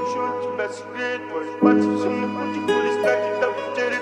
ночью он тебя согреет. Твои пальцы все на пути, хули стать, когда потерян.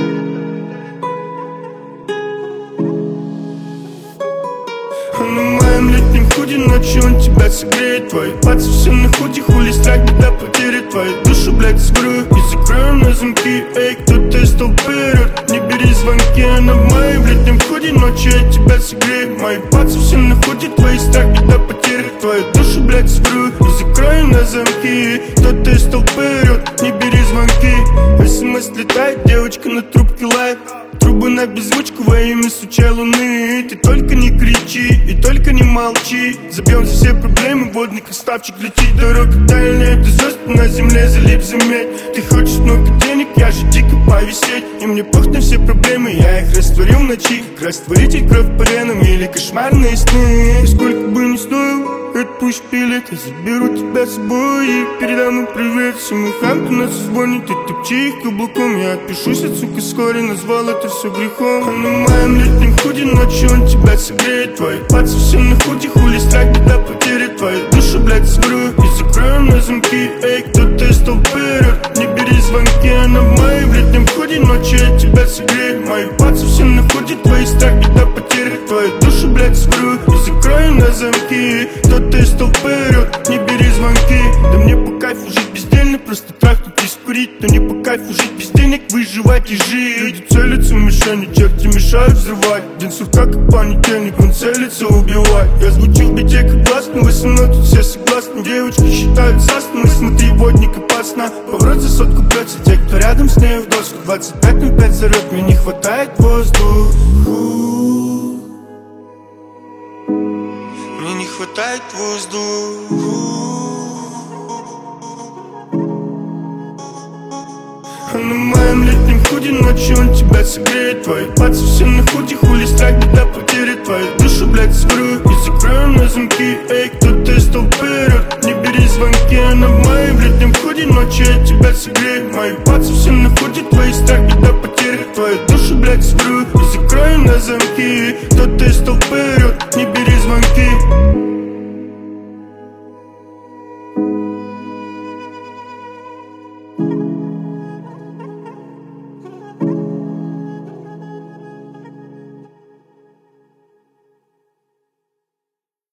На моем летнем худи ночью он тебя согреет. Твои пальцы все на худи, хули страх, беда, потери. Твою душу, блядь, скрою и закрою на замки. Эй, кто-то из толпы орёт, не бери звонки. Она в моем летнем худи ночью я тебя согрею. Мои пальцы все на худи, твои страх, беда, потери. Твою душу, блядь, скрою и закрою на замки. Кто-то из толпы орёт, не бери звонки. СМС летает, девочка на трубке лайк. Трубы на беззвучку во имя сучай луны. Ты только не кричи и только не молчи. Забьем за все проблемы, водный красавчик летит. Дорога тайная, ты звезд на земле, залип, заметь. Ты хочешь много денег, я же дико повисеть. И мне пох на все проблемы, я их растворю в ночи. Как растворитель, кровь по венам или кошмарные сны. И сколько бы ни стоил, это пусть пилит. Я заберу тебя с собой и передам им привет. Всему хамту нас звонит, ты топчи их каблуком. Я отпишусь от сука вскоре, назвал это все грехом. А на моем летнем худи ночью он тебя согреет. Твои пальцы все на худи, хули страх, беда, потери. Твою душу, блядь, скрою и закрою на замки. Эй, кто-то из толпы орёт, не бери звонки. Она в моем летнем худи ночью я тебя согрею. Мои пальцы все на худи, твои страх, беда, потери. Твою душу, блядь, скрою и закрою на замки. Кто-то из толпы орёт, не бери звонки. Да мне по кайфу жить бездельно, просто трахнуть и скурить. Но не по кайфу жить без денег, выживать и жить. Люди целятся в мишени, черти мешают взрывать. День сурка как понедельник, он целится убивать. Я звучу в бите как гласный, со мной тут все согласны. Девочки считают сасным, смотри, водник опасно. Поворот за сотку бьется, те, кто рядом с ней в доску. 25:05 зарёт, мне не хватает воздуха. Мне не хватает воздуха. А на моем летнем худи ночью он тебя согреет. Твои пальцы все на худи, хули страх, беда, потери. Твою душу, блядь, скрою и закрою на замки. Эй, кто-то из толпы орёт, не бери звонки. Она в моем летнем худи ночью я тебя согрею. Мои пальцы все на худи, твои страх, беда, потери. Твою душу, блядь, скрою и закрою на замки. Кто-то из толпы орёт, не